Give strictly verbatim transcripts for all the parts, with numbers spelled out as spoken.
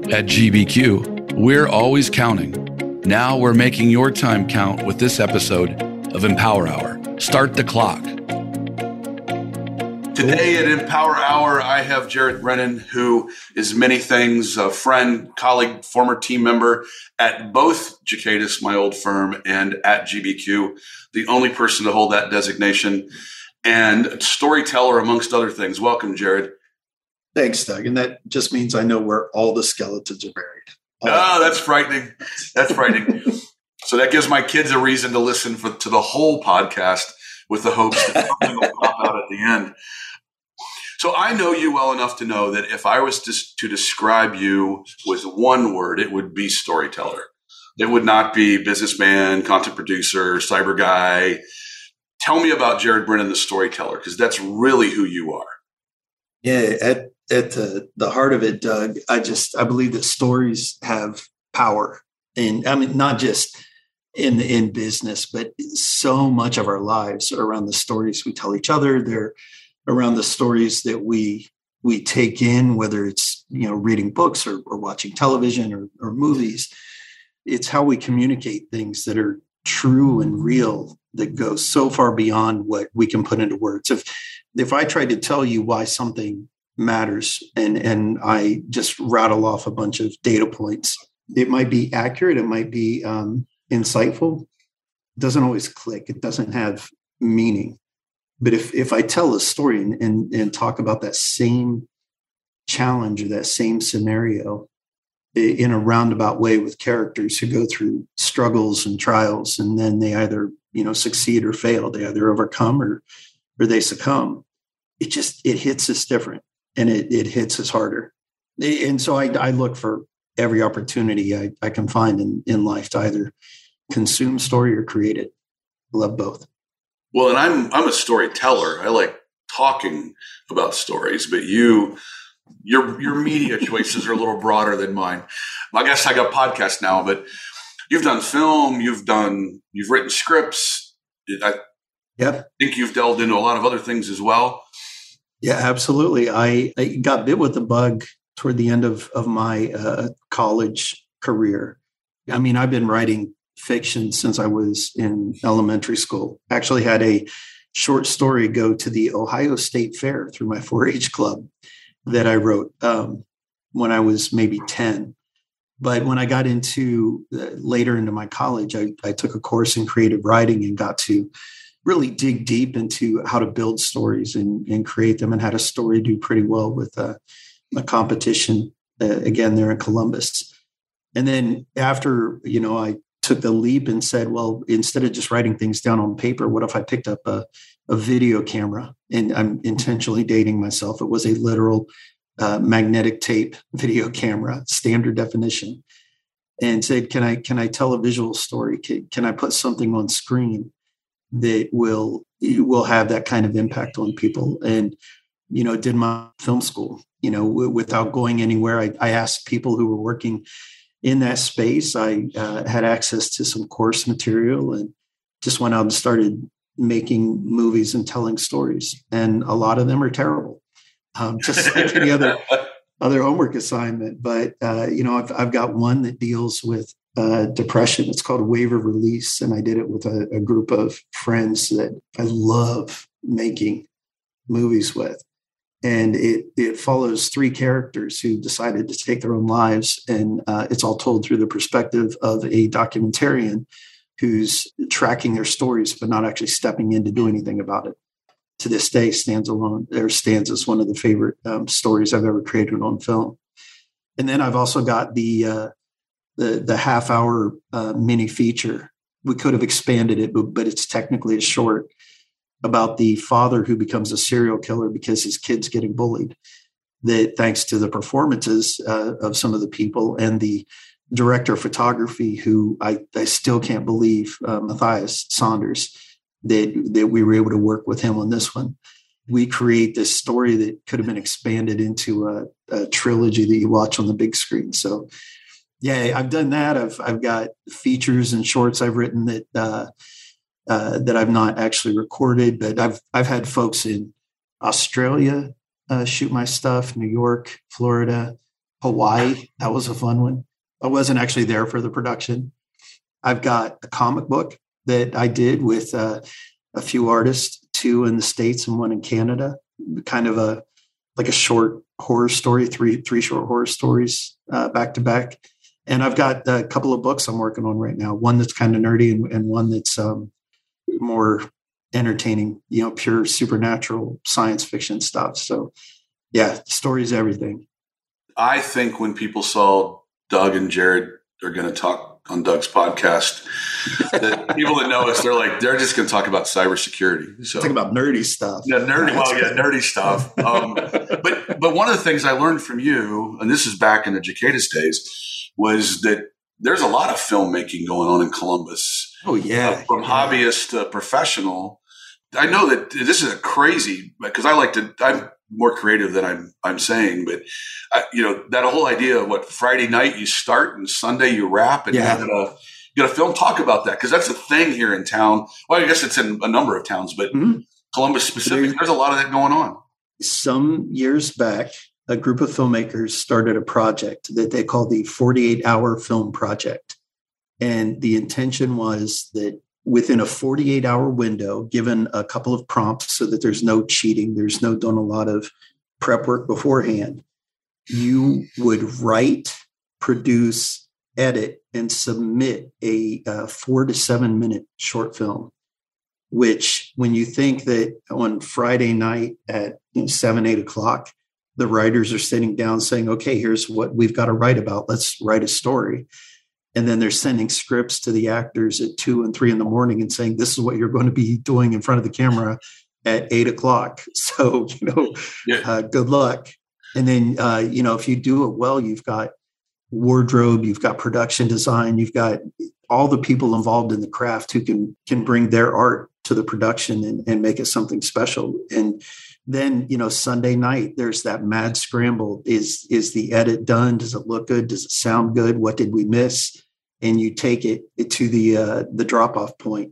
At G B Q, we're always counting. Now we're making your time count with this episode of Empower Hour. Start the clock. Today at Empower Hour, I have Jared Brennan, who is many things, a friend, colleague, former team member at both Jacadis, my old firm, and at G B Q, the only person to hold that designation, and storyteller, amongst other things. Welcome, Jared. Thanks, Doug. And that just means I know where all the skeletons are buried. All oh, that's frightening. That's frightening. So that gives my kids a reason to listen for, to the whole podcast with the hopes that something will pop out at the end. So I know you well enough to know that if I was to, to describe you with one word, it would be storyteller. It would not be businessman, content producer, cyber guy. Tell me about Jared Brennan, the storyteller, because that's really who you are. Yeah, at at the, the heart of it, Doug, I just I believe that stories have power, and I mean not just in in business, but so much of our lives are around the stories we tell each other. They're around the stories that we we take in, whether it's you know reading books or, or watching television or, or movies. It's how we communicate things that are true and real that go so far beyond what we can put into words. If if I tried to tell you why something matters and and I just rattle off a bunch of data points, it might be accurate, it might be um, insightful. It doesn't always click. It doesn't have meaning. But if if I tell a story and, and, and talk about that same challenge or that same scenario in a roundabout way with characters who go through struggles and trials, and then they either you know succeed or fail, they either overcome or or they succumb, it just it hits us different, and it it hits us harder. And so I, I look for every opportunity I, I can find in, in life to either consume story or create it. I love both. Well, and I'm I'm a storyteller. I like talking about stories, but you, your your media choices are a little broader than mine. I guess I got podcasts now, but you've done film, you've done, you've written scripts. I yep. think you've delved into a lot of other things as well. Yeah, absolutely. I, I got bit with the bug toward the end of of my uh, college career. I mean, I've been writing fiction since I was in elementary school. Actually had a short story go to the Ohio State Fair through my four H club that I wrote um, when I was maybe ten. But when I got into uh, later into my college, I, I took a course in creative writing and got to really dig deep into how to build stories and, and create them, and had a story do pretty well with uh, a competition, uh, again, there in Columbus. And then after, you know, I took the leap and said, well, instead of just writing things down on paper, what if I picked up a, a video camera? And I'm intentionally dating myself. It was a literal uh, magnetic tape video camera, standard definition, and said, can I can I tell a visual story? Can, can I put something on screen that will will have that kind of impact on people? And, you know, did my film school, you know, w- without going anywhere. I, I asked people who were working in that space. I uh, had access to some course material and just went out and started making movies and telling stories. And a lot of them are terrible, um, just like any other other homework assignment. But, uh, you know, I've, I've got one that deals with uh, depression. It's called Wave of Release. And I did it with a, a group of friends that I love making movies with. And it it follows three characters who decided to take their own lives. And uh, it's all told through the perspective of a documentarian who's tracking their stories, but not actually stepping in to do anything about it. To this day, stands alone, or stands as one of the favorite um, stories I've ever created on film. And then I've also got the uh, the, the half hour uh, mini feature. We could have expanded it, but, but it's technically a short, about the father who becomes a serial killer because his kid's getting bullied. That thanks to the performances uh, of some of the people and the director of photography, who I, I still can't believe, uh, Matthias Saunders, that, that we were able to work with him on this one. We create this story that could have been expanded into a, a trilogy that you watch on the big screen. So yeah, I've done that. I've, I've got features and shorts I've written that, uh, Uh, that I've not actually recorded, but I've I've had folks in Australia uh, shoot my stuff, New York, Florida, Hawaii. That was a fun one. I wasn't actually there for the production. I've got a comic book that I did with uh, a few artists, two in the States and one in Canada, kind of a like a short horror story, three three short horror stories uh, back to back. And I've got a couple of books I'm working on right now, one that's kind of nerdy and, and one that's um, more entertaining, you know, pure supernatural science fiction stuff. So yeah, story is everything. I think when people saw Doug and Jared are going to talk on Doug's podcast, that people that know us, they're like, they're just going to talk about cybersecurity. So talk about nerdy stuff. Yeah, nerdy. Well, yeah, nerdy stuff. Um, but but one of the things I learned from you, and this is back in the Jaquetas days, was that there's a lot of filmmaking going on in Columbus. Oh yeah, uh, from yeah. hobbyist to professional. I know that this is a crazy because I like to. I'm more creative than I'm I'm saying, but I, you know, that whole idea of what Friday night you start and Sunday you wrap, and yeah. you got you got a film. Talk about that, because that's a thing here in town. Well, I guess it's in a number of towns, but mm-hmm. Columbus specific, there's, there's a lot of that going on. Some years back, a group of filmmakers started a project that they called the forty-eight hour film project, and the intention was that within a forty-eight hour window, given a couple of prompts so that there's no cheating, there's no doing a lot of prep work beforehand, you would write, produce, edit, and submit a uh, four to seven minute short film, which when you think that on Friday night at you know, seven, eight o'clock, the writers are sitting down saying, okay, here's what we've got to write about. Let's write a story. And then they're sending scripts to the actors at two and three in the morning and saying, this is what you're going to be doing in front of the camera at eight o'clock. So, you know, yeah. uh, good luck. And then, uh, you know, if you do it well, you've got wardrobe, you've got production design, you've got all the people involved in the craft who can, can bring their art to the production and, and make it something special. And then, you know, Sunday night, there's that mad scramble. Is, is the edit done? Does it look good? Does it sound good? What did we miss? And you take it to the uh, the drop-off point,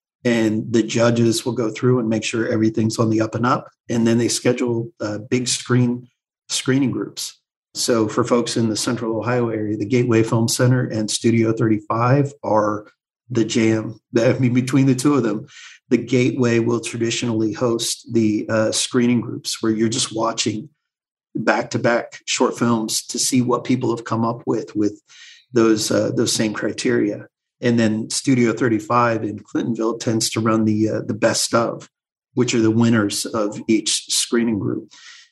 and the judges will go through and make sure everything's on the up and up. And then they schedule uh, big screen screening groups. So for folks in the Central Ohio area, the Gateway Film Center and Studio thirty-five are the jam. I mean, between the two of them, the Gateway will traditionally host the uh, screening groups where you're just watching back-to-back short films to see what people have come up with with those uh, those same criteria. And then Studio thirty-five in Clintonville tends to run the uh, the best of, which are the winners of each screening group.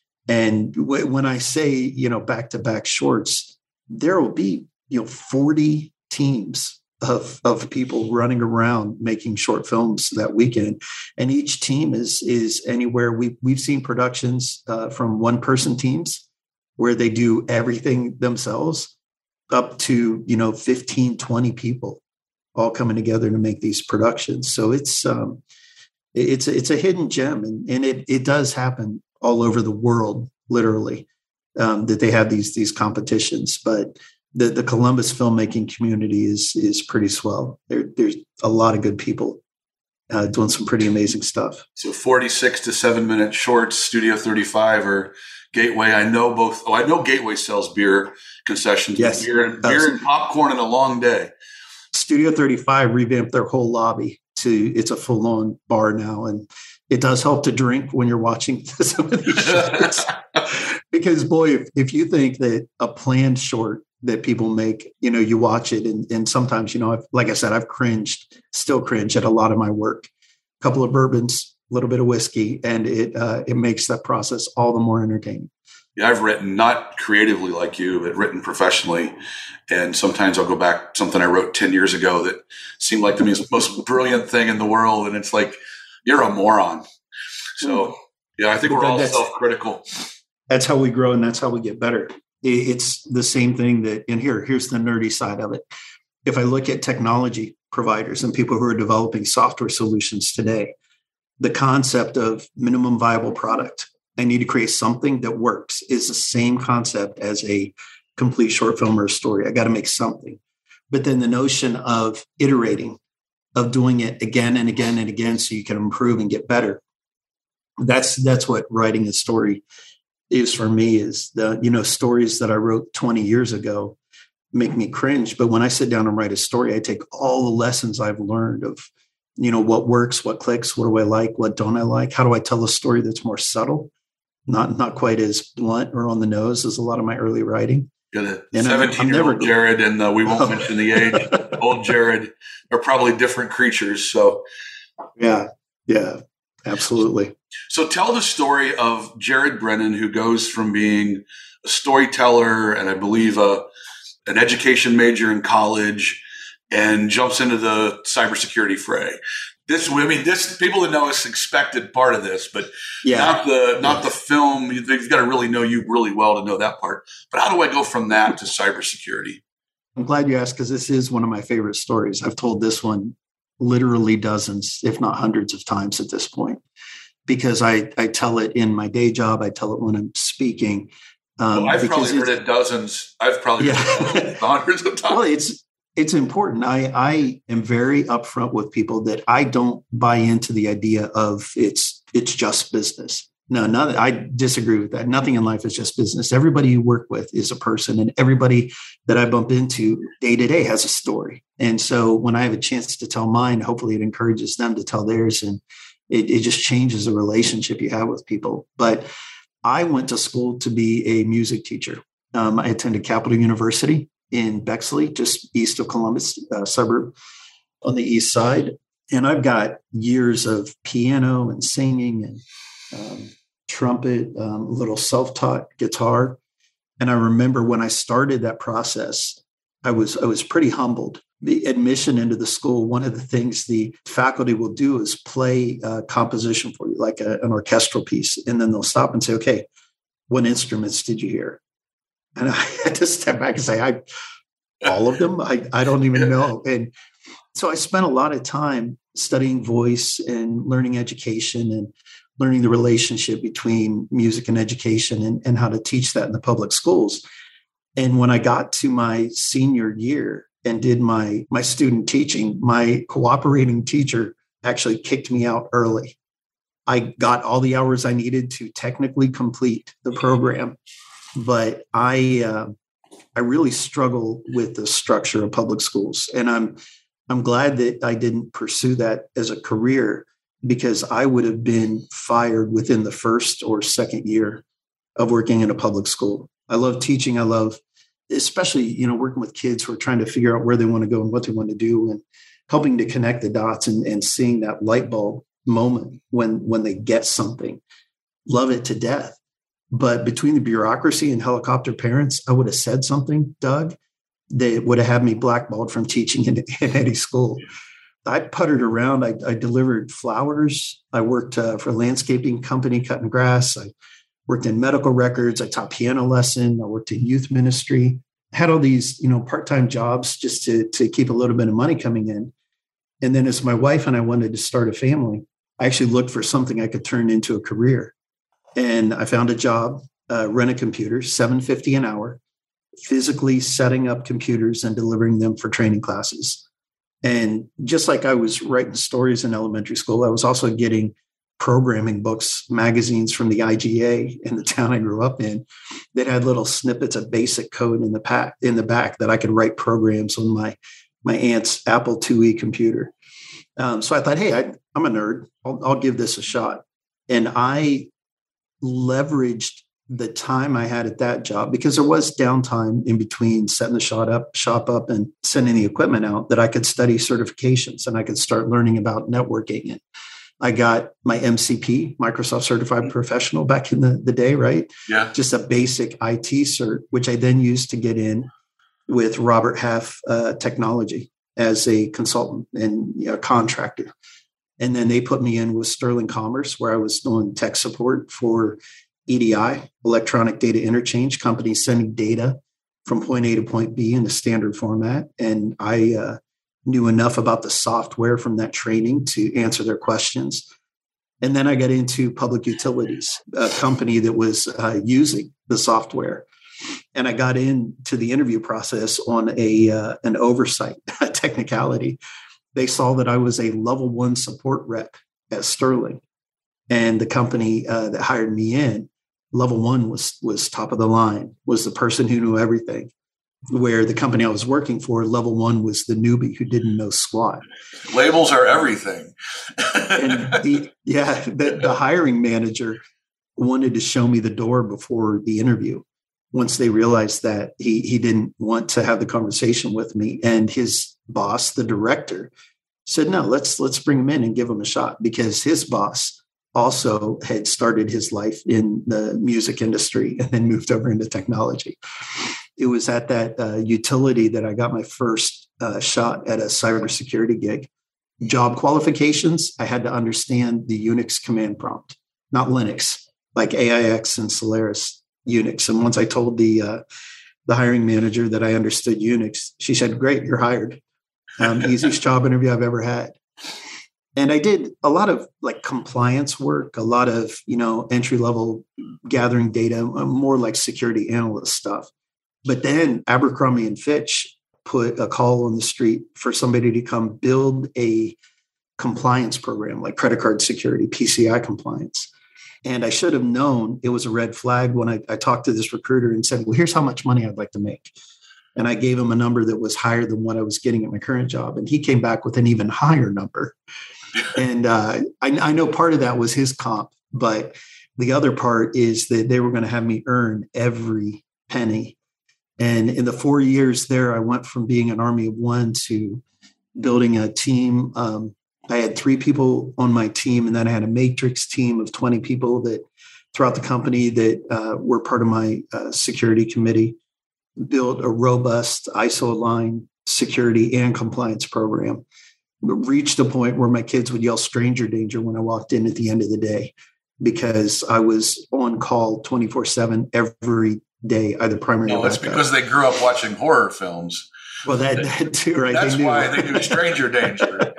And w- when I say, you know, back-to-back shorts, there will be, you know, forty teams of of people running around making short films that weekend. And each team is is anywhere. We, we've seen productions uh, from one-person teams where they do everything themselves, up to, you know, fifteen, twenty people all coming together to make these productions. So it's um, it's it's a hidden gem, and, and it it does happen all over the world, literally, um, that they have these these competitions. But the, the Columbus filmmaking community is is pretty swell. There, there's a lot of good people uh, doing some pretty amazing stuff. So forty-six to seven minute shorts, Studio thirty-five or Gateway. I know both. Oh, I know Gateway sells beer concessions. Yes, beer and, beer and popcorn and a long day. Studio thirty-five revamped their whole lobby to it's a full on bar now, and it does help to drink when you're watching some of these shorts. Because boy, if, if you think that a planned short that people make, you know, you watch it, and, and sometimes, you know, I've, like I said, I've cringed, still cringe at a lot of my work. A couple of bourbons, a little bit of whiskey, and it uh, it makes that process all the more entertaining. Yeah, I've written not creatively like you, but written professionally. And sometimes I'll go back something I wrote ten years ago that seemed like the most, most brilliant thing in the world. And it's like, you're a moron. So, yeah, I think we're all self-critical. That's how we grow, and that's how we get better. It's the same thing that, and here, here's the nerdy side of it. If I look at technology providers and people who are developing software solutions today, the concept of minimum viable product, I need to create something that works, is the same concept as a complete short film or a story. I got to make something. But then the notion of iterating, of doing it again and again and again so you can improve and get better. That's that's what writing a story is for me is the, you know, stories that I wrote twenty years ago make me cringe. But when I sit down and write a story, I take all the lessons I've learned of, you know, what works, what clicks, what do I like, what don't I like? How do I tell a story that's more subtle, not not quite as blunt or on the nose as a lot of my early writing? Got a seventeen-year-old Jared, and uh, we won't mention the age. Old Jared are probably different creatures. So, yeah, yeah, absolutely. So, tell the story of Jared Brennan, who goes from being a storyteller and I believe a an education major in college, and jumps into the cybersecurity fray. This, I mean, this people that know us expected part of this, but yeah. not the not yeah. the film. You've got to really know you really well to know that part. But how do I go from that to cybersecurity? I'm glad you asked, because this is one of my favorite stories. I've told this one literally dozens, if not hundreds of times at this point, because I, I tell it in my day job. I tell it when I'm speaking. Um, well, I've probably heard it dozens. I've probably yeah. heard it hundreds of times. Well, it's it's important. I, I am very upfront with people that I don't buy into the idea of it's it's just business. No, not, I disagree with that. Nothing in life is just business. Everybody you work with is a person, and everybody that I bump into day to day has a story. And so when I have a chance to tell mine, hopefully it encourages them to tell theirs, and it, it just changes the relationship you have with people. But I went to school to be a music teacher. Um, I attended Capital University in Bexley, just east of Columbus, uh, suburb on the east side. And I've got years of piano and singing and um, trumpet, um, a little self-taught guitar. And I remember when I started that process, I was I was pretty humbled. The admission into the school, one of the things the faculty will do is play a composition for you, like a, an orchestral piece. And then they'll stop and say, okay, what instruments did you hear? And I had to step back and say, I, all of them, I, I don't even know. And so I spent a lot of time studying voice and learning education and learning the relationship between music and education, and, and how to teach that in the public schools. And when I got to my senior year and did my, my student teaching, my cooperating teacher actually kicked me out early. I got all the hours I needed to technically complete the program, but I uh, I really struggle with the structure of public schools. And I'm I'm glad that I didn't pursue that as a career, because I would have been fired within the first or second year of working in a public school. I love teaching. I love, especially, you know, working with kids who are trying to figure out where they want to go and what they want to do, and helping to connect the dots and, and seeing that light bulb moment when, when they get something. Love it to death. But between the bureaucracy and helicopter parents, I would have said something, Doug, that would have had me blackballed from teaching in, in any school. I puttered around. I, I delivered flowers. I worked uh, for a landscaping company, cutting grass. I worked in medical records. I taught piano lesson. I worked in youth ministry. I had all these, you know, part-time jobs just to, to keep a little bit of money coming in. And then as my wife and I wanted to start a family, I actually looked for something I could turn into a career. And I found a job, uh, rent a computer, seven dollars and fifty cents an hour, physically setting up computers and delivering them for training classes. And just like I was writing stories in elementary school, I was also getting programming books, magazines from the I G A in the town I grew up in that had little snippets of basic code in the pack, in the back that I could write programs on my, my aunt's Apple two E computer. Um, so I thought, hey, I, I'm a nerd. I'll, I'll give this a shot. And I leveraged the time I had at that job, because there was downtime in between setting the shop up, shop up and sending the equipment out, that I could study certifications and I could start learning about networking. And I got my M C P, Microsoft Certified Professional, back in the, the day, right? Yeah. Just a basic I T cert, which I then used to get in with Robert Half uh, Technology as a consultant and you know, contractor. And then they put me in with Sterling Commerce, where I was doing tech support for E D I, electronic data interchange, companies sending data from point A to point B in a standard format. And I uh, knew enough about the software from that training to answer their questions. And then I got into public utilities, a company that was uh, using the software. And I got into the interview process on a uh, an oversight, a technicality. They saw that I was a level one support rep at Sterling. And the company uh, that hired me in level one was was top of the line, was the person who knew everything. Where the company I was working for, level one was the newbie who didn't know squat. Labels are everything. And the, yeah, the, the hiring manager wanted to show me the door before the interview. Once they realized that he he didn't want to have the conversation with me, and his boss, the director, said, no, let's let's bring him in and give him a shot, because his boss also had started his life in the music industry and then moved over into technology. It was at that uh, utility that I got my first uh, shot at a cybersecurity gig. Job qualifications, I had to understand the Unix command prompt, not Linux, like A I X and Solaris Unix. And once I told the uh, the hiring manager that I understood Unix, she said, great, you're hired. Um, easiest job interview I've ever had. And I did a lot of like compliance work, a lot of, you know, entry level gathering data, more like security analyst stuff. But then Abercrombie and Fitch put a call on the street for somebody to come build a compliance program like credit card security, P C I compliance. And I should have known it was a red flag when I, I talked to this recruiter and said, well, here's how much money I'd like to make. And I gave him a number that was higher than what I was getting at my current job. And he came back with an even higher number. And uh, I, I know part of that was his comp, but the other part is that they were going to have me earn every penny. And in the four years there, I went from being an army of one to building a team. Um, I had three people on my team, and then I had a matrix team of twenty people that throughout the company that uh, were part of my uh, security committee, built a robust I S O-aligned security and compliance program. Reached a point where my kids would yell stranger danger when I walked in at the end of the day, because I was on call twenty-four seven every day, either primary no, or that's backup. because they grew up watching horror films. Well, that, that too, right? That's they why they knew stranger danger.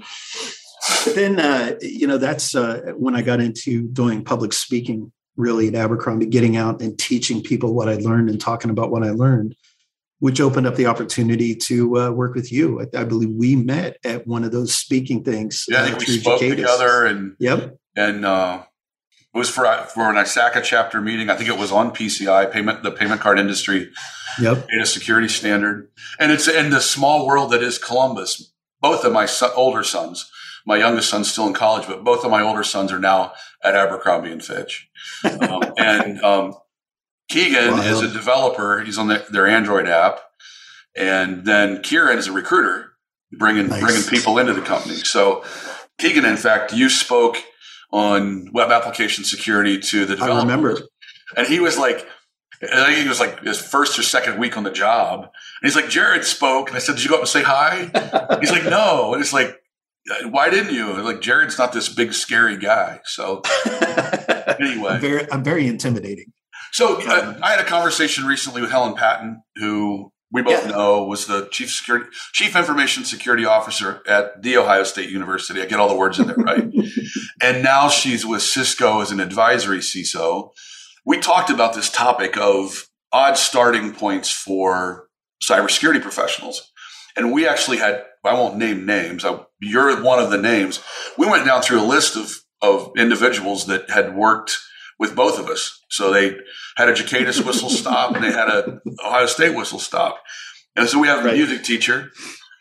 But then, uh, you know, that's uh, when I got into doing public speaking, really at Abercrombie, getting out and teaching people what I learned and talking about what I learned, which opened up the opportunity to uh, work with you. I, I believe we met at one of those speaking things. Yeah, I think uh, we spoke Jacatus. together, and yep, and uh, it was for for an I S A C A chapter meeting. I think it was on P C I, payment the payment card industry, yep, data security standard, and it's in the small world that is Columbus. Both of my son, older sons, my youngest son's still in college, but both of my older sons are now at Abercrombie and Fitch, um, and um, Keegan wow. is a developer. He's on the, their Android app. And then Kieran is a recruiter, bringing nice. bringing people into the company. So Keegan, in fact, you spoke on web application security to the developers. I remember. And he was like, I think he was like his first or second week on the job. And he's like, Jared spoke. And I said, did you go up and say hi? He's like, no. And it's like, why didn't you? Like, Jared's not this big, scary guy. So anyway. I'm very, I'm very intimidating. So uh, I had a conversation recently with Helen Patton, who we both yeah. know was the chief security, chief information security officer at The Ohio State University. I get all the words in there, right? And now she's with Cisco as an advisory C I S O. We talked about this topic of odd starting points for cybersecurity professionals. And we actually had, I won't name names. I, you're one of the names. We went down through a list of, of individuals that had worked with both of us. So they had a Jacatus whistle stop and they had a Ohio State whistle stop. And so we have a right. music teacher.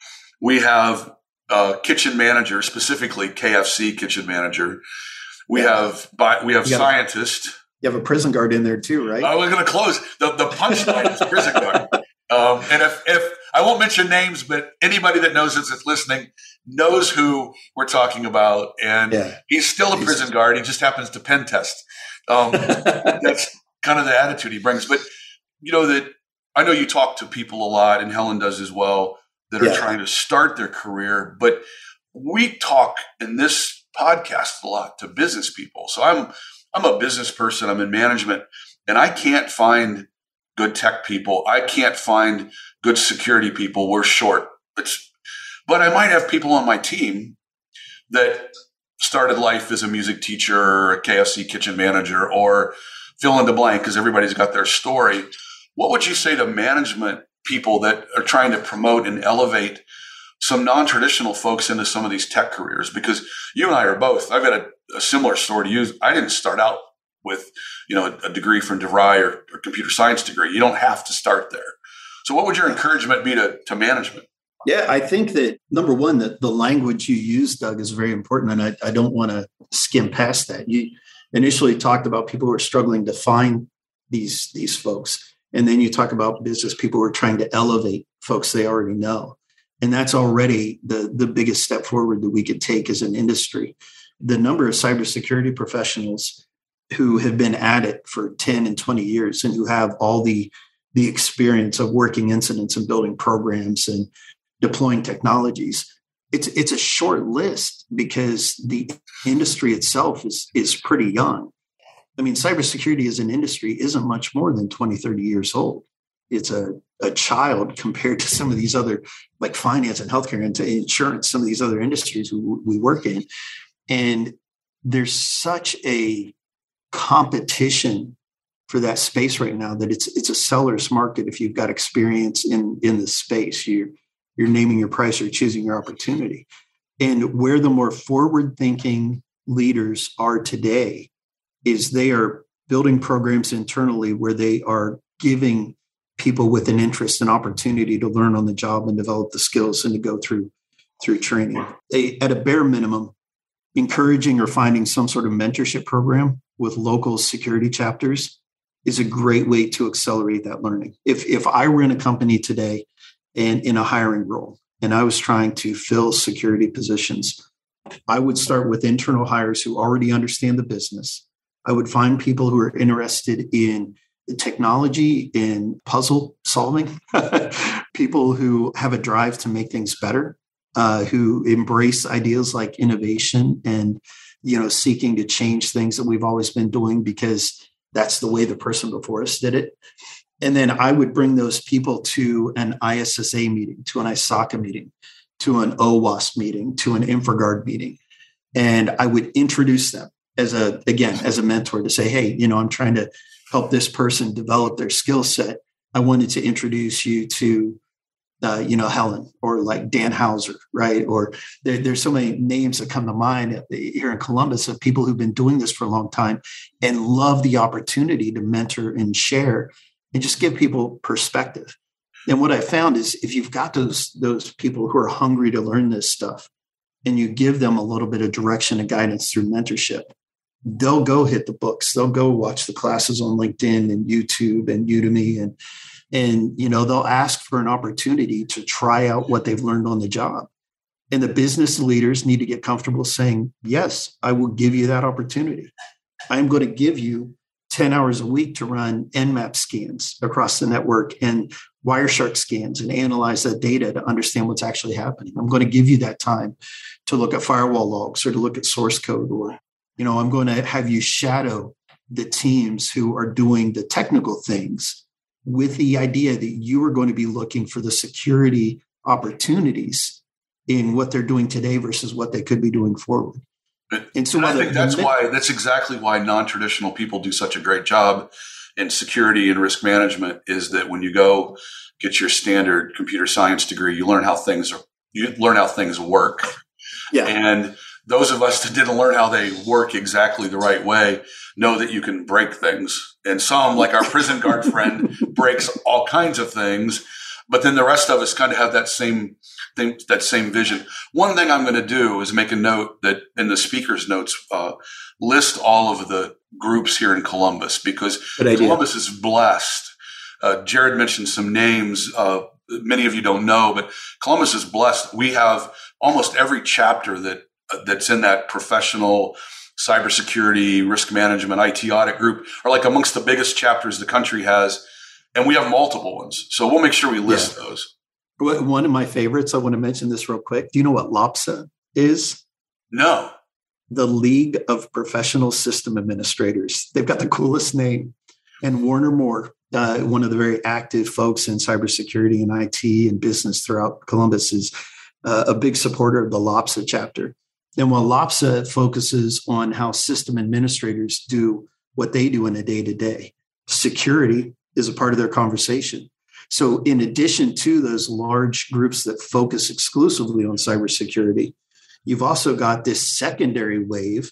We have a kitchen manager, specifically K F C kitchen manager. We yeah. have we have you scientists. A, you have a prison guard in there too, right? I was going to close. The, the punchline is prison guard. Um, and if, if I won't mention names, but anybody that knows us that's listening knows who we're talking about. And yeah. he's still a prison guard. He just happens to pen test. Um, that's kind of the attitude he brings. But, you know, that I know you talk to people a lot, and Helen does as well, that are yeah. trying to start their career. But we talk in this podcast a lot to business people. So I'm I'm a business person. I'm in management, and I can't find good tech people. I can't find good security people. We're short. It's, but I might have people on my team that started life as a music teacher or a K F C kitchen manager, or fill in the blank, because everybody's got their story. What would you say to management people that are trying to promote and elevate some non-traditional folks into some of these tech careers? Because you and I are both, I've got a, a similar story to you. I didn't start out with, you know, a, a degree from DeVry or, or computer science degree. You don't have to start there. So what would your encouragement be to, to management? Yeah, I think that number one, that the language you use, Doug, is very important. And I, I don't want to skim past that. You initially talked about people who are struggling to find these, these folks. And then you talk about business people who are trying to elevate folks they already know. And that's already the, the biggest step forward that we could take as an industry. The number of cybersecurity professionals who have been at it for ten and twenty years and who have all the, the experience of working incidents and building programs and deploying technologies, it's it's a short list because the industry itself is, is pretty young. I mean, cybersecurity as an industry isn't much more than twenty, thirty years old. It's a, a child compared to some of these other, like finance and healthcare and to insurance, some of these other industries we, we work in. And there's such a competition for that space right now that it's it's a seller's market. If you've got experience in, in the space, you're, you're naming your price or choosing your opportunity. And where the more forward-thinking leaders are today is they are building programs internally where they are giving people with an interest and opportunity to learn on the job and develop the skills and to go through through training. They, at a bare minimum, encouraging or finding some sort of mentorship program with local security chapters is a great way to accelerate that learning. If if I were in a company today and in a hiring role and I was trying to fill security positions, I would start with internal hires who already understand the business. I would find people who are interested in technology, in puzzle solving, people who have a drive to make things better, uh, who embrace ideas like innovation and, you know, seeking to change things that we've always been doing because that's the way the person before us did it. And then I would bring those people to an I S S A meeting, to an I S A C A meeting, to an O WASP meeting, to an InfraGard meeting. And I would introduce them as a, again, as a mentor to say, hey, you know, I'm trying to help this person develop their skill set. I wanted to introduce you to, uh, you know, Helen or like Dan Hauser, right? Or there, there's so many names that come to mind here in Columbus of people who've been doing this for a long time and love the opportunity to mentor and share and just give people perspective. And what I found is if you've got those, those people who are hungry to learn this stuff and you give them a little bit of direction and guidance through mentorship, they'll go hit the books. They'll go watch the classes on LinkedIn and YouTube and Udemy. And, and, you know, they'll ask for an opportunity to try out what they've learned on the job. And the business leaders need to get comfortable saying, yes, I will give you that opportunity. I'm going to give you ten hours a week to run N MAP scans across the network and Wireshark scans and analyze that data to understand what's actually happening. I'm going to give you that time to look at firewall logs or to look at source code, or, you know, I'm going to have you shadow the teams who are doing the technical things with the idea that you are going to be looking for the security opportunities in what they're doing today versus what they could be doing forward. And so and I think that's the, why, that's exactly why non-traditional people do such a great job in security and risk management, is that when you go get your standard computer science degree, you learn how things are, you learn how things work. Yeah. And those of us that didn't learn how they work exactly the right way know that you can break things. And some, like our prison guard friend, breaks all kinds of things. But then the rest of us kind of have that same thing, that same vision. One thing I'm going to do is make a note that in the speaker's notes, uh, list all of the groups here in Columbus, because Columbus is blessed. Uh, Jared mentioned some names. Uh, many of you don't know, but Columbus is blessed. We have almost every chapter that uh, that's in that professional cybersecurity, risk management, I T audit group are like amongst the biggest chapters the country has. And we have multiple ones. So we'll make sure we list yeah. those. One of my favorites, I want to mention this real quick. Do you know what LOPSA is? No. The League of Professional System Administrators. They've got the coolest name. And Warner Moore, uh, one of the very active folks in cybersecurity and I T and business throughout Columbus, is uh, a big supporter of the LOPSA chapter. And while LOPSA focuses on how system administrators do what they do in a day-to-day, security is a part of their conversation. So in addition to those large groups that focus exclusively on cybersecurity, you've also got this secondary wave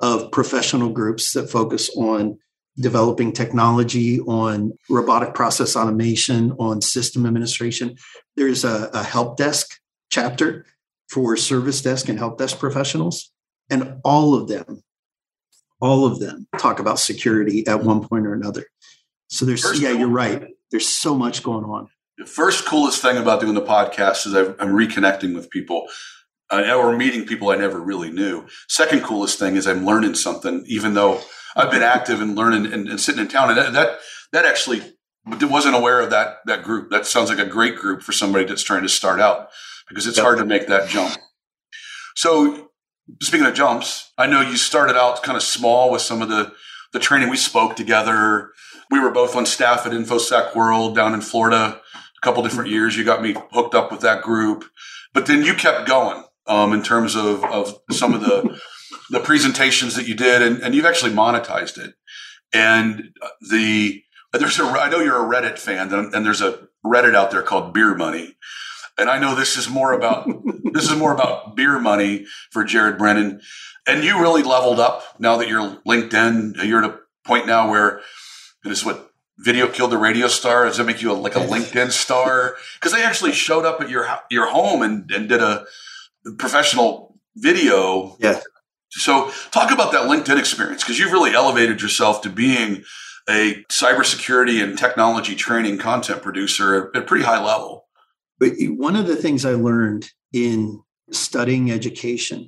of professional groups that focus on developing technology, on robotic process automation, on system administration. There's a, a help desk chapter for service desk and help desk professionals. And all of them, all of them talk about security at one point or another. So there's, first, yeah, you're right. There's so much going on. The first coolest thing about doing the podcast is I'm reconnecting with people uh, or meeting people I never really knew. Second coolest thing is I'm learning something, even though I've been active and learning and, and sitting in town. And that, that, that actually wasn't aware of that, that group. That sounds like a great group for somebody that's trying to start out, because it's yep. hard to make that jump. So speaking of jumps, I know you started out kind of small with some of the, the training. We spoke together. We were both on staff at InfoSec World down in Florida a couple different years. You got me hooked up with that group, but then you kept going um, in terms of, of some of the the presentations that you did, and, and you've actually monetized it. And the there's a I know you're a Reddit fan, and, and there's a Reddit out there called Beer Money. And I know this is more about this is more about beer money for Jared Brennan. And you really leveled up now that you're LinkedIn. You're at a point now where it is what video killed the radio star. Does that make you a, like a LinkedIn star? Because they actually showed up at your your home and, and did a professional video. Yeah. So talk about that LinkedIn experience, because you've really elevated yourself to being a cybersecurity and technology training content producer at a pretty high level. But one of the things I learned in studying education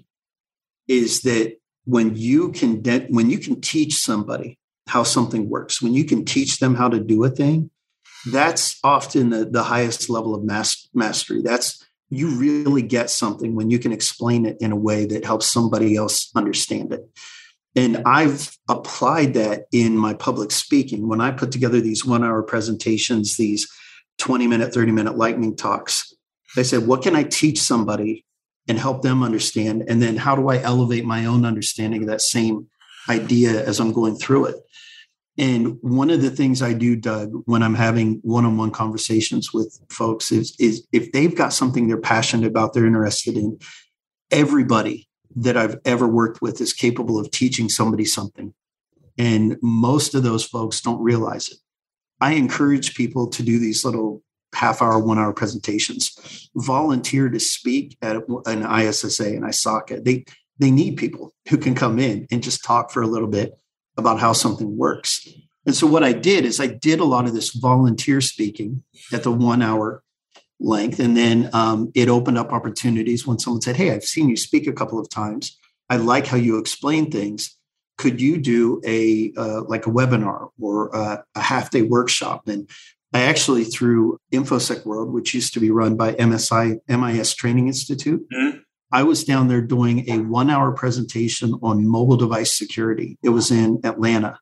is that when you can de- when you can teach somebody how something works, when you can teach them how to do a thing, that's often the, the highest level of mas- mastery. That's you really get something when you can explain it in a way that helps somebody else understand it. And I've applied that in my public speaking. When I put together these one-hour presentations, these twenty-minute, thirty-minute lightning talks, I said, what can I teach somebody and help them understand? And then how do I elevate my own understanding of that same idea as I'm going through it? And one of the things I do, Doug, when I'm having one-on-one conversations with folks is, is if they've got something they're passionate about, they're interested in, everybody that I've ever worked with is capable of teaching somebody something. And most of those folks don't realize it. I encourage people to do these little half-hour, one-hour presentations. Volunteer to speak at an I S S A and I S O C A. They, they need people who can come in and just talk for a little bit about how something works. And so what I did is I did a lot of this volunteer speaking at the one hour length. And then um, it opened up opportunities when someone said, hey, I've seen you speak a couple of times. I like how you explain things. Could you do a uh, like a webinar or a, a half day workshop? And I actually, through InfoSec World, which used to be run by M S I, M I S Training Institute, mm-hmm. I was down there doing a one-hour presentation on mobile device security. It was in Atlanta.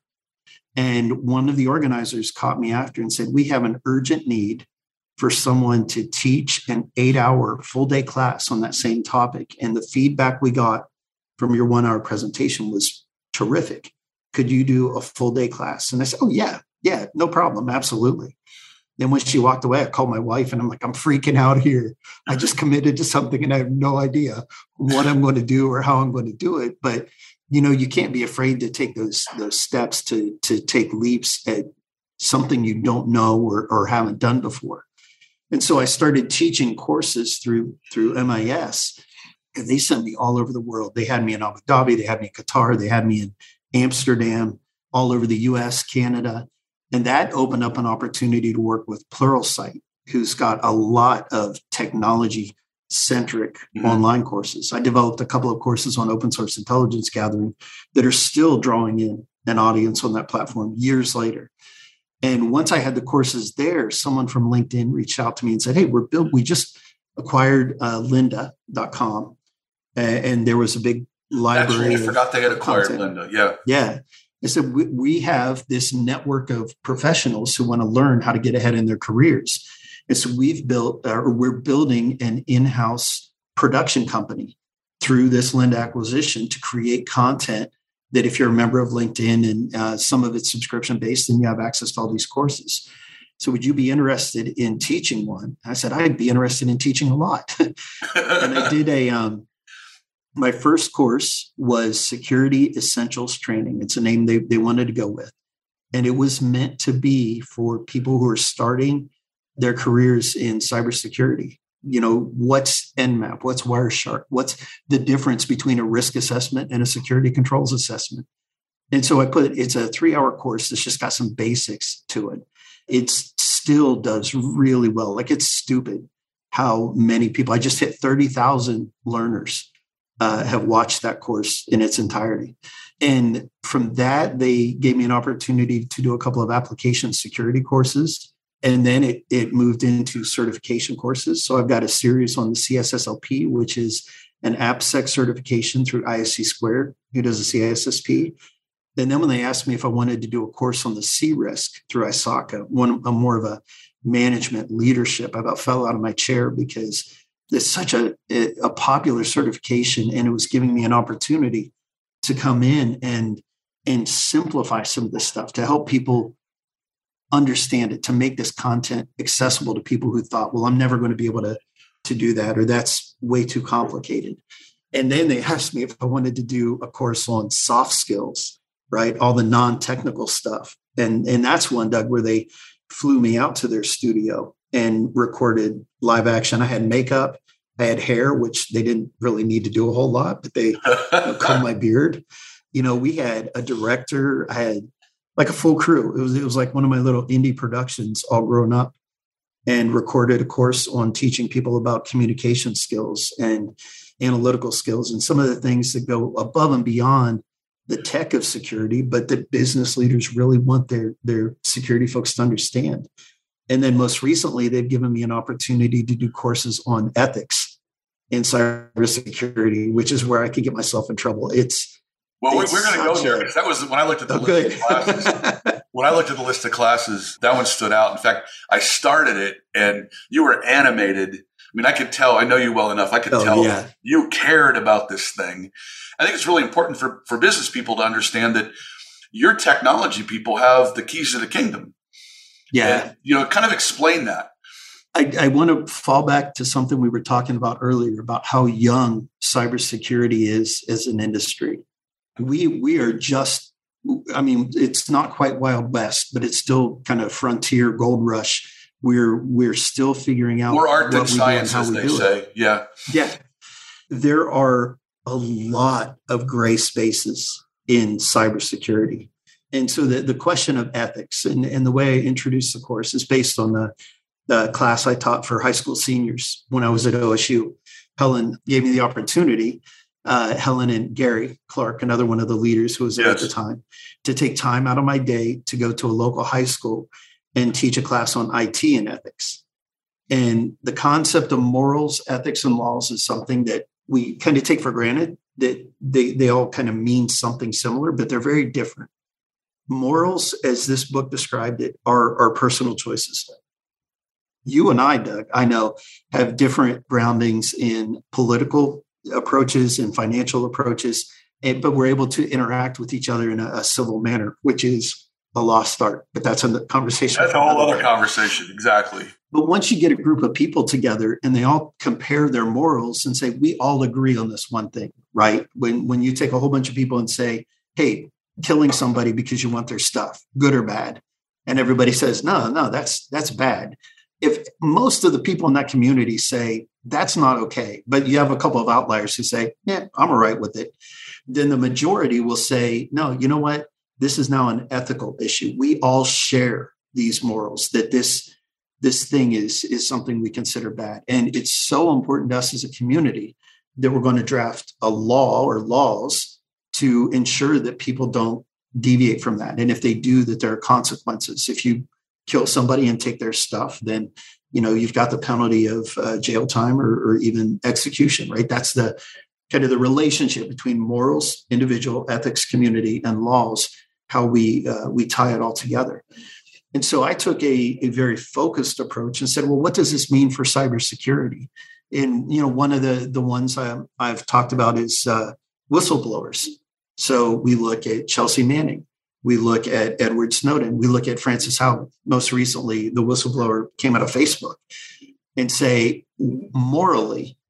And one of the organizers caught me after and said, we have an urgent need for someone to teach an eight-hour full-day class on that same topic. And the feedback we got from your one-hour presentation was terrific. Could you do a full-day class? And I said, oh, yeah, yeah, no problem, absolutely. Then when she walked away, I called my wife and I'm like, I'm freaking out here. I just committed to something and I have no idea what I'm going to do or how I'm going to do it. But, you know, you can't be afraid to take those those steps to, to take leaps at something you don't know or, or haven't done before. And so I started teaching courses through, through M I S. And they sent me all over the world. They had me in Abu Dhabi. They had me in Qatar. They had me in Amsterdam, all over the U S, Canada. And that opened up an opportunity to work with Pluralsight, who's got a lot of technology-centric mm-hmm. online courses. I developed a couple of courses on open source intelligence gathering that are still drawing in an audience on that platform years later. And once I had the courses there, someone from LinkedIn reached out to me and said, hey, we're built, we just acquired uh, lynda dot com. Uh, and there was a big library. Actually, I forgot they had acquired content. Lynda. Yeah. Yeah. I said, we, we have this network of professionals who want to learn how to get ahead in their careers. And so we've built, or we're building an in-house production company through this Lynda acquisition to create content that if you're a member of LinkedIn and uh, some of it's subscription-based, then you have access to all these courses. So would you be interested in teaching one? I said, I'd be interested in teaching a lot. And I did a, um, My first course was Security Essentials Training. It's a name they, they wanted to go with. And it was meant to be for people who are starting their careers in cybersecurity. You know, what's N MAP? What's Wireshark? What's the difference between a risk assessment and a security controls assessment? And so I put, it's a three hour course that's just got some basics to it. It still does really well. Like, it's stupid how many people, I just hit thirty thousand learners uh, have watched that course in its entirety. And from that, they gave me an opportunity to do a couple of application security courses. And then it, it moved into certification courses. So I've got a series on the C S S L P, which is an AppSec certification through I S C Squared, who does the C S S P. And then when they asked me if I wanted to do a course on the C risk through I S A C A, one a more of a management leadership, I about fell out of my chair because it's such a, a popular certification, and it was giving me an opportunity to come in and, and simplify some of this stuff to help people understand it, to make this content accessible to people who thought, well, I'm never going to be able to, to do that, or that's way too complicated. And then they asked me if I wanted to do a course on soft skills, right? All the non-technical stuff. And, and that's one, Doug, where they flew me out to their studio and recorded live action. I had makeup, I had hair, which they didn't really need to do a whole lot, but they you know, combed my beard. You know, we had a director, I had like a full crew. It was, it was like one of my little indie productions all grown up, and recorded a course on teaching people about communication skills and analytical skills and some of the things that go above and beyond the tech of security, but that business leaders really want their, their security folks to understand. And then most recently, they've given me an opportunity to do courses on ethics in cybersecurity, which is where I could get myself in trouble. It's Well, it's we're going to go there. That was when I looked at the okay. list of classes. When I looked at the list of classes, that one stood out. In fact, I started it, and you were animated. I mean, I could tell. I know you well enough. I could oh, tell yeah. you cared about this thing. I think it's really important for, for business people to understand that your technology people have the keys to the kingdom. Yeah. And, you know, kind of explain that. I, I want to fall back to something we were talking about earlier about how young cybersecurity is as an industry. We we are just, I mean, it's not quite Wild West, but it's still kind of frontier gold rush. We're we're still figuring out more art than what we science, do and as how we they do say. it. Yeah, yeah. There are a lot of gray spaces in cybersecurity, and so the the question of ethics and and the way I introduced the course is based on the the class I taught for high school seniors when I was at O S U. Helen gave me the opportunity. Uh, Helen and Gary Clark, another one of the leaders who was there yes. at the time, to take time out of my day to go to a local high school and teach a class on I T and ethics. And the concept of morals, ethics, and laws is something that we kind of take for granted, that they, they all kind of mean something similar, but they're very different. Morals, as this book described it, are, are personal choices. You and I, Doug, I know, have different groundings in political approaches and financial approaches, and, but we're able to interact with each other in a, a civil manner, which is a lost art. But that's a conversation. That's a whole other conversation. Exactly. But once you get a group of people together and they all compare their morals and say, we all agree on this one thing, right? When, when you take a whole bunch of people and say, hey, killing somebody because you want their stuff, good or bad. And everybody says, no, no, that's, that's bad. If most of the people in that community say that's not okay, but you have a couple of outliers who say, yeah, I'm all right with it, then the majority will say, no, you know what? This is now an ethical issue. We all share these morals, that this, this thing is, is something we consider bad. And it's so important to us as a community that we're going to draft a law or laws to ensure that people don't deviate from that. And if they do, that there are consequences. If you kill somebody and take their stuff, then, you know, you've got the penalty of uh, jail time or, or even execution, right? That's the kind of the relationship between morals, individual ethics, community, and laws, how we uh, we tie it all together. And so I took a, a very focused approach and said, well, what does this mean for cybersecurity? And, you know, one of the, the ones I, I've talked about is uh, whistleblowers. So we look at Chelsea Manning. We look at Edward Snowden. We look at Francis Howard. Most recently, the whistleblower came out of Facebook, and say, morally,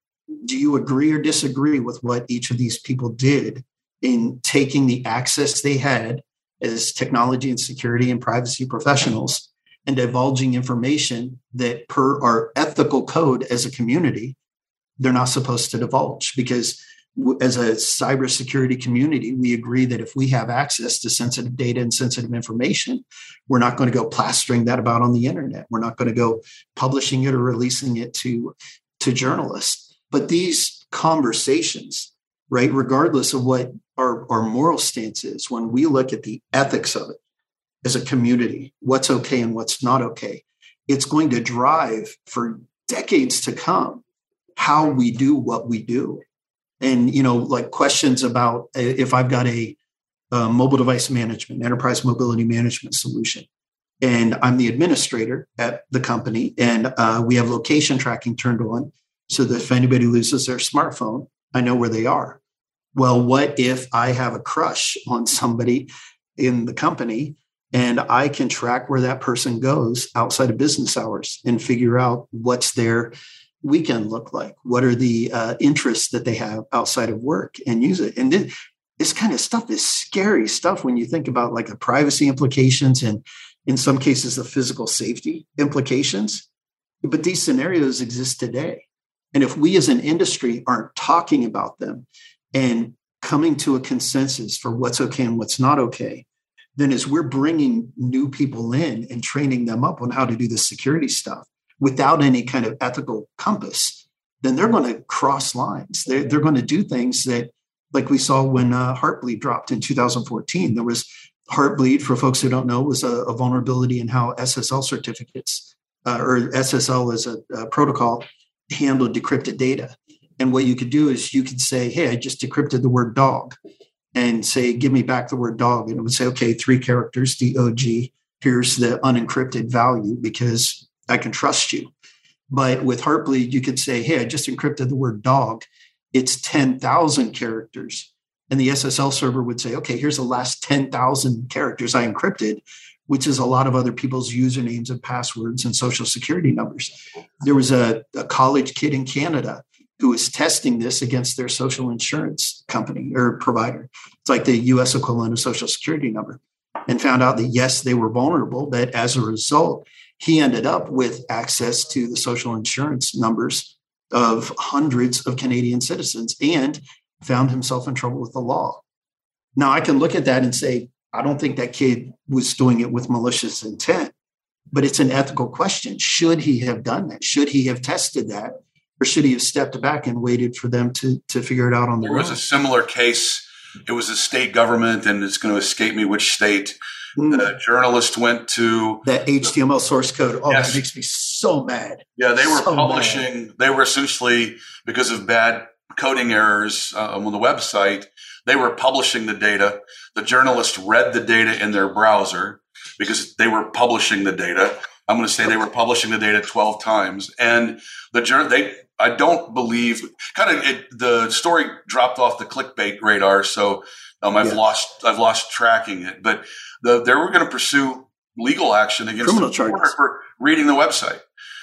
do you agree or disagree with what each of these people did in taking the access they had as technology and security and privacy professionals and divulging information that per our ethical code as a community, they're not supposed to divulge? Because as a cybersecurity community, we agree that if we have access to sensitive data and sensitive information, we're not going to go plastering that about on the internet. We're not going to go publishing it or releasing it to, to journalists. But these conversations, right, regardless of what our, our moral stance is, when we look at the ethics of it as a community, what's okay and what's not okay, it's going to drive for decades to come how we do what we do. And, you know, like questions about if I've got a, a mobile device management, enterprise mobility management solution, and I'm the administrator at the company, and uh, we have location tracking turned on so that if anybody loses their smartphone, I know where they are. Well, what if I have a crush on somebody in the company and I can track where that person goes outside of business hours and figure out what's their weekend look like? What are the uh, interests that they have outside of work, and use it? And this, this kind of stuff is scary stuff when you think about like the privacy implications and in some cases the physical safety implications. But these scenarios exist today. And if we as an industry aren't talking about them and coming to a consensus for what's okay and what's not okay, then as we're bringing new people in and training them up on how to do the security stuff without any kind of ethical compass, then they're going to cross lines. They're, they're going to do things that, like we saw when uh, Heartbleed dropped in two thousand fourteen. There was Heartbleed, for folks who don't know, was a, a vulnerability in how S S L certificates uh, or S S L as a, a protocol handled decrypted data. And what you could do is you could say, hey, I just decrypted the word dog, and say, give me back the word dog. And it would say, okay, three characters, D O G, here's the unencrypted value because I can trust you. But with Heartbleed, you could say, hey, I just encrypted the word dog. It's ten thousand characters. And the S S L server would say, okay, here's the last ten thousand characters I encrypted, which is a lot of other people's usernames and passwords and social security numbers. There was a, a college kid in Canada who was testing this against their social insurance company or provider. It's like the U S equivalent of social security number, and found out that, yes, they were vulnerable, but as a result, he ended up with access to the social insurance numbers of hundreds of Canadian citizens and found himself in trouble with the law. Now, I can look at that and say, I don't think that kid was doing it with malicious intent, but it's an ethical question. Should he have done that? Should he have tested that? Or should he have stepped back and waited for them to, to figure it out on their own? There was a similar case. It was a state government, and it's going to escape me which state. Mm. The journalist went to that H T M L source code. Oh, yes. That makes me so mad. Yeah, they were so publishing. Mad. They were essentially, because of bad coding errors uh, on the website, they were publishing the data. The journalist read the data in their browser because they were publishing the data. I'm going to say they were publishing the data twelve times, and the journal they. I don't believe kind of it, the story dropped off the clickbait radar. So um, I've yeah. lost, I've lost tracking it, but the, they were going to pursue legal action against criminal the charges for reading the website.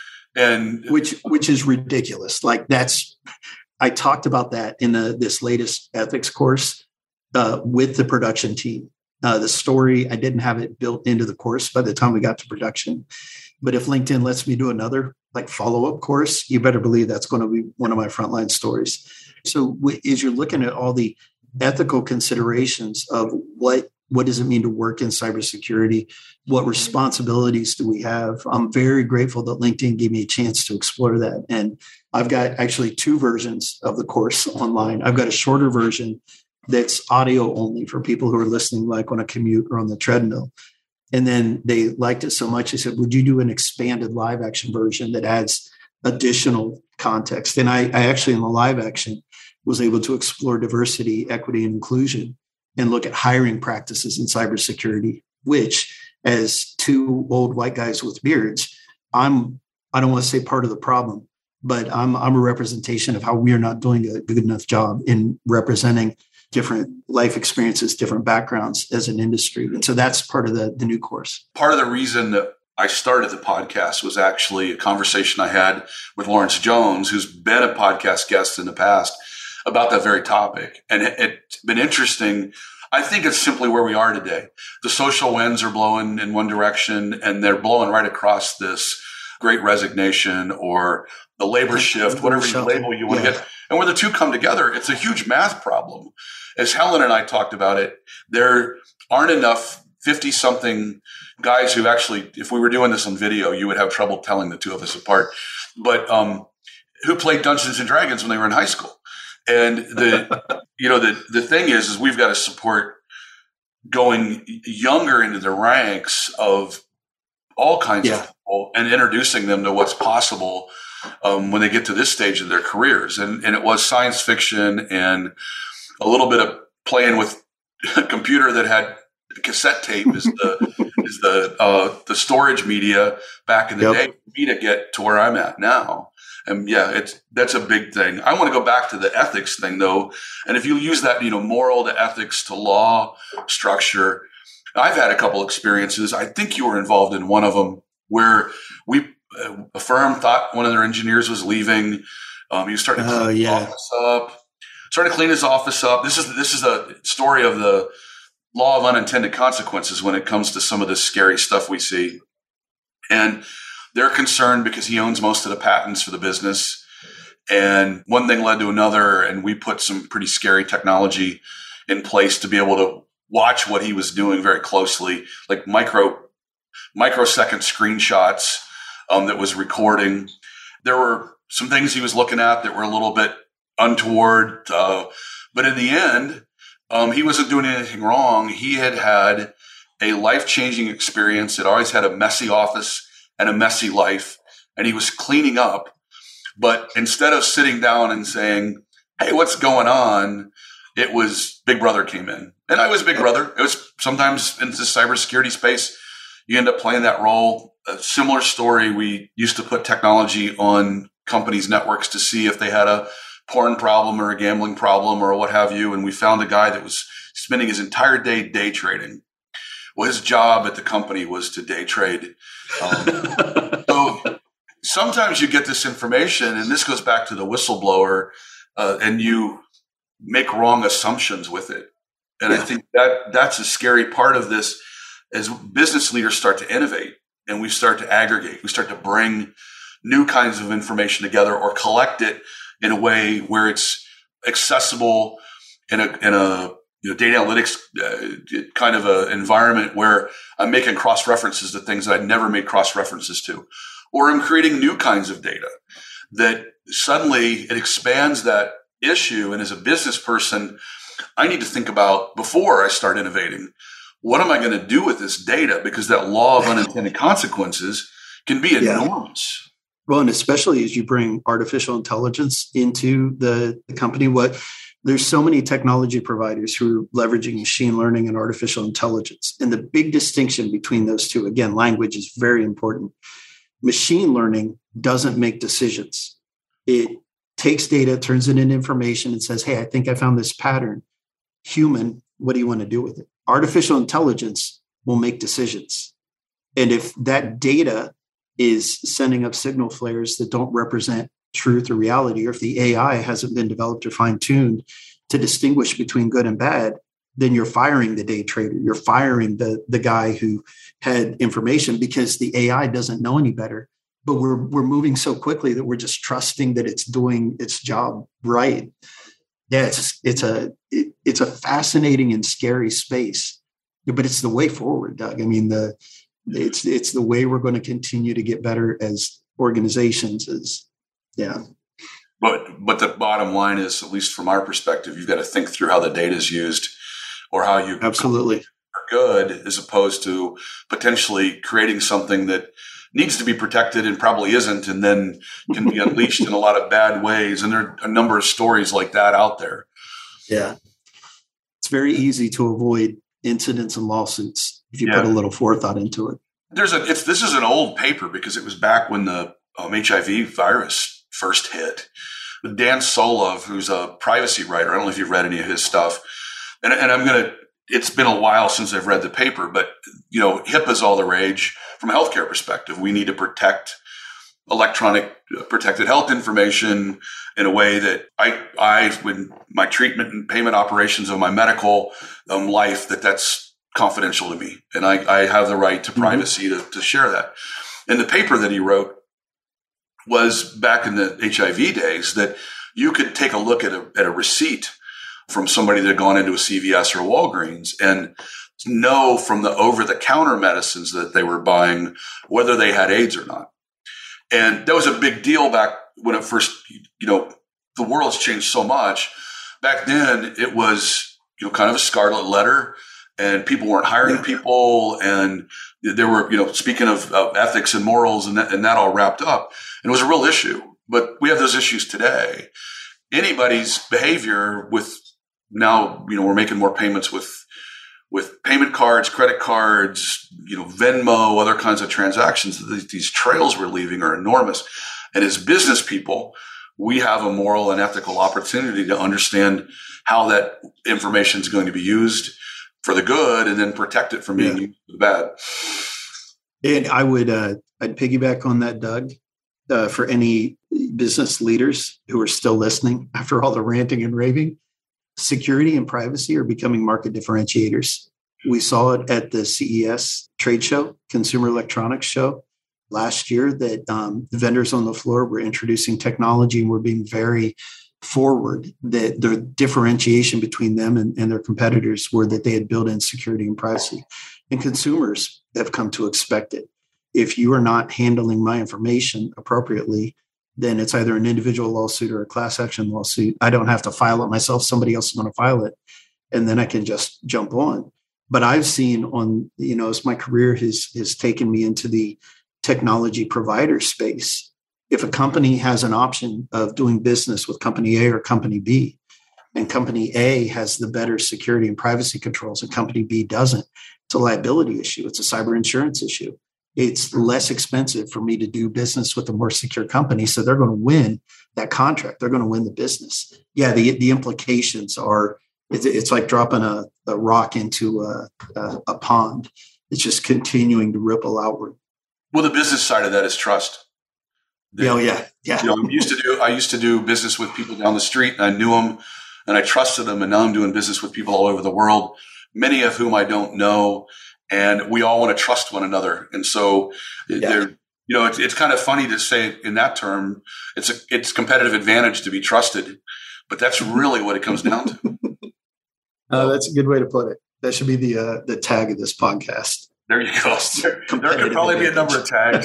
And which, which is ridiculous. Like that's, I talked about that in the, this latest ethics course uh, with the production team. Uh, the story, I didn't have it built into the course by the time we got to production. But if LinkedIn lets me do another like follow-up course, you better believe that's going to be one of my frontline stories. So w- as you're looking at all the ethical considerations of what, what does it mean to work in cybersecurity? What responsibilities do we have? I'm very grateful that LinkedIn gave me a chance to explore that. And I've got actually two versions of the course online. I've got a shorter version that's audio only for people who are listening like on a commute or on the treadmill. And then they liked it so much, they said, would you do an expanded live action version that adds additional context? And I, I actually, in the live action, was able to explore diversity, equity, and inclusion and look at hiring practices in cybersecurity, which, as two old white guys with beards, I'm, I don't want to say part of the problem, but I'm, I'm a representation of how we are not doing a good enough job in representing different life experiences, different backgrounds as an industry. And so that's part of the, the new course. Part of the reason that I started the podcast was actually a conversation I had with Lawrence Jones, who's been a podcast guest in the past, about that very topic. And it, it's been interesting. I think it's simply where we are today. The social winds are blowing in one direction, and they're blowing right across this great resignation or the labor shift, whatever you label you want to get. And where the two come together, it's a huge math problem. As Helen and I talked about it, there aren't enough fifty-something guys who actually, if we were doing this on video, you would have trouble telling the two of us apart, but um, who played Dungeons and Dragons when they were in high school. And the, you know, the, the thing is, is we've got to support going younger into the ranks of all kinds yeah. of people and introducing them to what's possible um, when they get to this stage of their careers. And, and it was science fiction and a little bit of playing with a computer that had cassette tape is the is the uh, the storage media back in the yep. day for me to get to where I'm at now. And yeah, it's that's a big thing. I want to go back to the ethics thing though, and if you use that, you know, moral to ethics to law structure, I've had a couple experiences. I think you were involved in one of them where we uh, a firm thought one of their engineers was leaving. Um, he was starting to clean oh, his yeah. office up. Starting to clean his office up. This is this is a story of the law of unintended consequences when it comes to some of this scary stuff we see. And they're concerned because he owns most of the patents for the business. And one thing led to another, and we put some pretty scary technology in place to be able to watch what he was doing very closely, like micro microsecond screenshots um, that was recording. There were some things he was looking at that were a little bit untoward. Uh, but in the end, um, he wasn't doing anything wrong. He had had a life-changing experience. Had always had a messy office and a messy life, and he was cleaning up. But instead of sitting down and saying, hey, what's going on? It was Big Brother came in. And I was Big Brother. It was sometimes in the cybersecurity space, you end up playing that role. A similar story, we used to put technology on companies' networks to see if they had a porn problem or a gambling problem or what have you. And we found a guy that was spending his entire day day trading. Well, his job at the company was to day trade. Um, so sometimes you get this information, and this goes back to the whistleblower, uh, and you make wrong assumptions with it. And yeah. I think that that's a scary part of this as business leaders start to innovate and we start to aggregate, we start to bring new kinds of information together or collect it in a way where it's accessible in a, in a you know, data analytics uh, kind of an environment where I'm making cross references to things that I'd never made cross references to, or I'm creating new kinds of data that suddenly it expands that issue. And as a business person, I need to think about before I start innovating, what am I going to do with this data? Because that law of unintended consequences can be enormous. Yeah. Well, and especially as you bring artificial intelligence into the, the company, what there's so many technology providers who are leveraging machine learning and artificial intelligence. And the big distinction between those two, again, language is very important. Machine learning doesn't make decisions. It takes data, turns it into information and says, hey, I think I found this pattern. Human, what do you want to do with it? Artificial intelligence will make decisions. And if that data is sending up signal flares that don't represent truth or reality, or if the A I hasn't been developed or fine-tuned to distinguish between good and bad, then you're firing the day trader. You're firing the, the guy who had information because the A I doesn't know any better. But we're we're moving so quickly that we're just trusting that it's doing its job right. Yeah, it's it's a it, it's a fascinating and scary space, but it's the way forward, Doug. I mean, the it's it's the way we're going to continue to get better as organizations. Is yeah. But but the bottom line is, at least from our perspective, you've got to think through how the data is used, or how you absolutely are good, as opposed to potentially creating something that needs to be protected and probably isn't, and then can be unleashed in a lot of bad ways. And there are a number of stories like that out there. Yeah. It's very easy to avoid incidents and lawsuits if you yeah. put a little forethought into it. There's a, it's, this is an old paper because it was back when the um, H I V virus first hit. Dan Solove, who's a privacy writer, I don't know if you've read any of his stuff, and, and I'm going to it's been a while since I've read the paper, but, you know, HIPAA is all the rage from a healthcare perspective. We need to protect electronic uh, protected health information in a way that I, I, when my treatment and payment operations of my medical um, life, that that's confidential to me. And I, I have the right to privacy mm-hmm. to, to share that. And the paper that he wrote was back in the H I V days that you could take a look at a, at a receipt from somebody that had gone into a C V S or Walgreens and know from the over-the-counter medicines that they were buying whether they had AIDS or not. And that was a big deal back when it first, you know, the world's changed so much. Back then, it was, you know, kind of a scarlet letter, and people weren't hiring yeah. people. And there were, you know, speaking of, of ethics and morals, and that, and that all wrapped up. And it was a real issue. But we have those issues today. Anybody's behavior with now, you know, we're making more payments with with payment cards, credit cards, you know, Venmo, other kinds of transactions. These trails we're leaving are enormous. And as business people, we have a moral and ethical opportunity to understand how that information is going to be used for the good and then protect it from being yeah. used for the bad. And I would, uh, I'd piggyback on that, Doug, uh, for any business leaders who are still listening after all the ranting and raving. Security and privacy are becoming market differentiators. We saw it at the C E S trade show, Consumer Electronics Show, last year, that um, the vendors on the floor were introducing technology and were being very forward, that the differentiation between them and, and their competitors were that they had built in security and privacy. And consumers have come to expect it. If you are not handling my information appropriately, then it's either an individual lawsuit or a class action lawsuit. I don't have to file it myself. Somebody else is going to file it, and then I can just jump on. But I've seen on, you know, as my career has, has taken me into the technology provider space, if a company has an option of doing business with company A or company B, and company A has the better security and privacy controls and company B doesn't, it's a liability issue. It's a cyber insurance issue. It's less expensive for me to do business with a more secure company. So they're going to win that contract. They're going to win the business. Yeah, the, the implications are, it's, it's like dropping a, a rock into a, a, a pond. It's just continuing to ripple outward. Well, the business side of that is trust. They, oh, yeah. Yeah. You know, I used to do, I used to do business with people down the street, and I knew them and I trusted them. And now I'm doing business with people all over the world, many of whom I don't know. And we all want to trust one another. And so, yeah. they're, you know, it's, it's kind of funny to say in that term, it's a, it's competitive advantage to be trusted, but that's really what it comes down to. Uh, that's a good way to put it. That should be the, uh, the tag of this podcast. There you go. There, there could probably advantage. be a number of tags.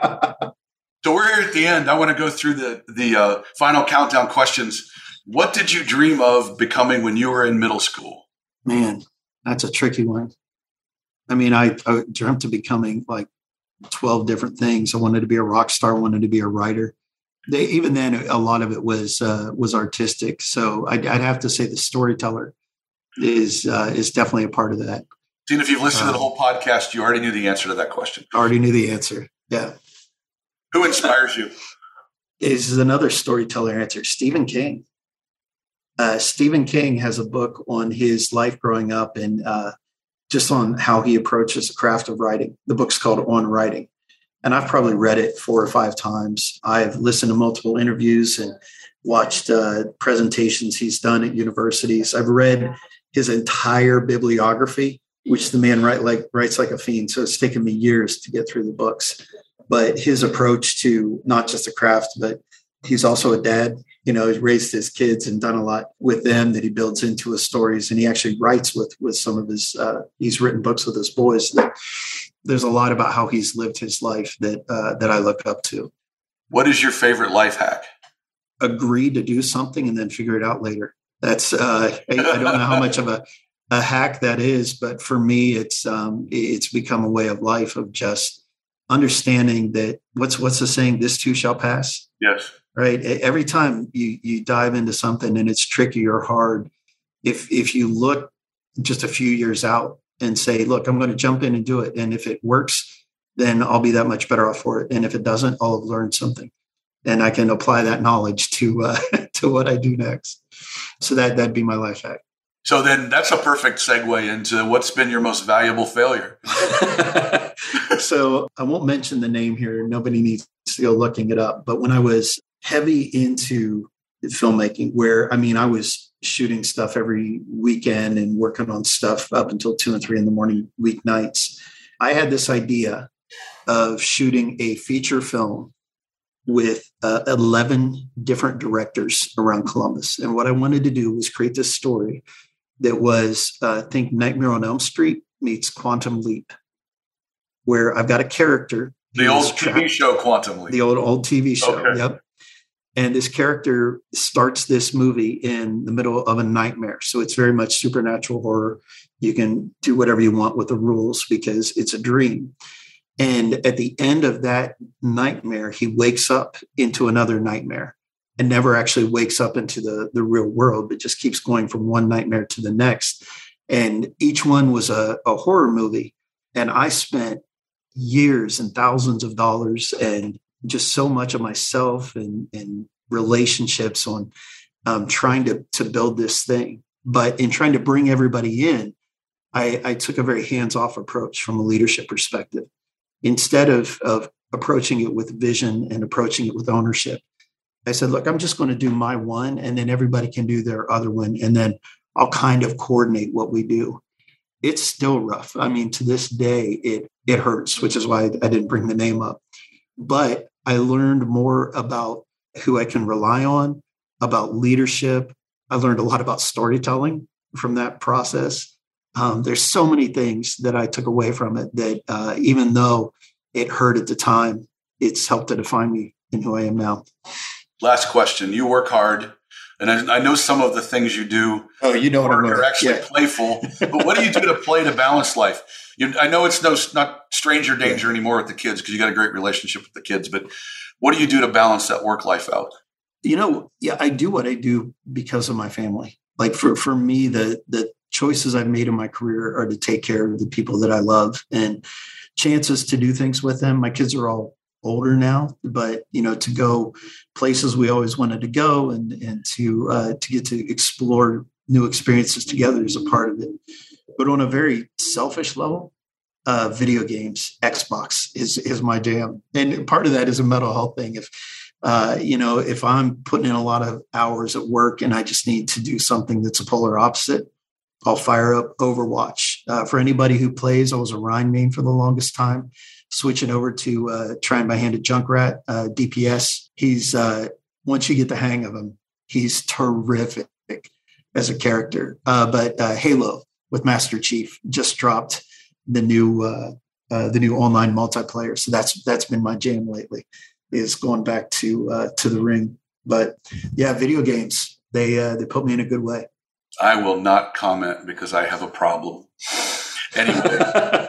So we're here at the end. I want to go through the, the uh, final countdown questions. What did you dream of becoming when you were in middle school? Man, that's a tricky one. I mean, I, I dreamt of becoming like twelve different things. I wanted to be a rock star, wanted to be a writer. They, even then, a lot of it was uh, was artistic. So I'd, I'd have to say the storyteller is uh, is definitely a part of that. See, if you've listened um, to the whole podcast, you already knew the answer to that question. I already knew the answer. Yeah. Who inspires you? This is another storyteller answer. Stephen King. Uh, Stephen King has a book on his life growing up and uh, just on how he approaches the craft of writing. The book's called On Writing. And I've probably read it four or five times. I've listened to multiple interviews and watched uh, presentations he's done at universities. I've read his entire bibliography, which the man write like, writes like a fiend. So it's taken me years to get through the books. But his approach to not just the craft, but he's also a dad. You know, he's raised his kids and done a lot with them that he builds into his stories. And he actually writes with with some of his, uh, he's written books with his boys. That there's a lot about how he's lived his life that uh, that I look up to. What is your favorite life hack? Agree to do something and then figure it out later. That's, uh, I, I don't know how much of a, a hack that is, but for me, it's um, it's become a way of life of just understanding that what's what's the saying, this too shall pass. Yes. Right. Every time you you dive into something and it's tricky or hard, if if you look just a few years out and say, look, I'm going to jump in and do it. And if it works, then I'll be that much better off for it. And if it doesn't, I'll have learned something. And I can apply that knowledge to uh, to what I do next. So that, that'd be my life hack. So then that's a perfect segue into what's been your most valuable failure. So I won't mention the name here. Nobody needs to go looking it up. But when I was heavy into filmmaking, where, I mean, I was shooting stuff every weekend and working on stuff up until two and three in the morning, weeknights, I had this idea of shooting a feature film with uh, eleven different directors around Columbus. And what I wanted to do was create this story that was, uh, think Nightmare on Elm Street meets Quantum Leap, where I've got a character. The old T V show Quantum Leap. The old, old T V show. Okay. Yep. And this character starts this movie in the middle of a nightmare. So it's very much supernatural horror. You can do whatever you want with the rules because it's a dream. And at the end of that nightmare, he wakes up into another nightmare and never actually wakes up into the, the real world, but just keeps going from one nightmare to the next. And each one was a, a horror movie. And I spent years and thousands of dollars and just so much of myself and, and relationships on um, trying to, to build this thing. But in trying to bring everybody in, I, I took a very hands-off approach from a leadership perspective. Instead of, of approaching it with vision and approaching it with ownership, I said, look, I'm just going to do my one, and then everybody can do their other one. And then I'll kind of coordinate what we do. It's still rough. I mean, to this day, it it hurts, which is why I didn't bring the name up. But I learned more about who I can rely on, about leadership. I learned a lot about storytelling from that process. Um, there's so many things that I took away from it that uh, even though it hurt at the time, it's helped to define me in who I am now. Last question. You work hard, and I, I know some of the things you do oh, you know what I'm are actually yeah. playful, but what do you do to play to balance life? You, I know it's no not stranger danger yeah. anymore with the kids because you got a great relationship with the kids, but what do you do to balance that work life out? You know, yeah, I do what I do because of my family. Like for, for me, the the choices I've made in my career are to take care of the people that I love and chances to do things with them. My kids are all older now, but you know, to go places we always wanted to go and and to uh, to get to explore new experiences together is a part of it. But on a very selfish level, uh, video games, Xbox is is my jam, and part of that is a mental health thing. If uh, you know, if I'm putting in a lot of hours at work and I just need to do something that's a polar opposite, I'll fire up Overwatch. Uh, for anybody who plays, I was a Rhine main for the longest time. Switching over to uh, trying my hand at Junkrat, uh, D P S. He's, uh, once you get the hang of him, he's terrific as a character. Uh, but uh, Halo with Master Chief just dropped the new uh, uh, the new online multiplayer. So that's that's been my jam lately, is going back to uh, to the ring. But yeah, video games, they uh, they put me in a good way. I will not comment because I have a problem. Anyway.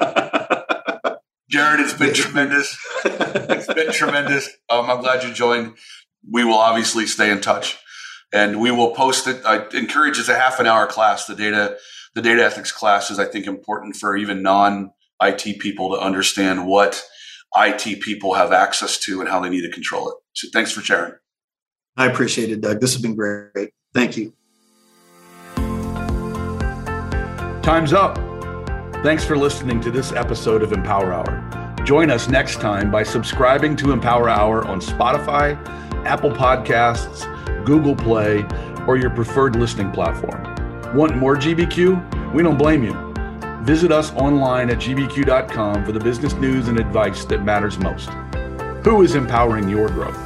Jared, it's been tremendous. It's been tremendous. Um, I'm glad you joined. We will obviously stay in touch, and we will post it. I encourage it's a half an hour class. The data, the data ethics class is, I think, important for even non-I T people to understand what I T people have access to and how they need to control it. So, thanks for sharing. I appreciate it, Doug. This has been great. Thank you. Time's up. Thanks for listening to this episode of Empower Hour. Join us next time by subscribing to Empower Hour on Spotify, Apple Podcasts, Google Play, or your preferred listening platform. Want more G B Q? We don't blame you. Visit us online at G B Q dot com for the business news and advice that matters most. Who is empowering your growth?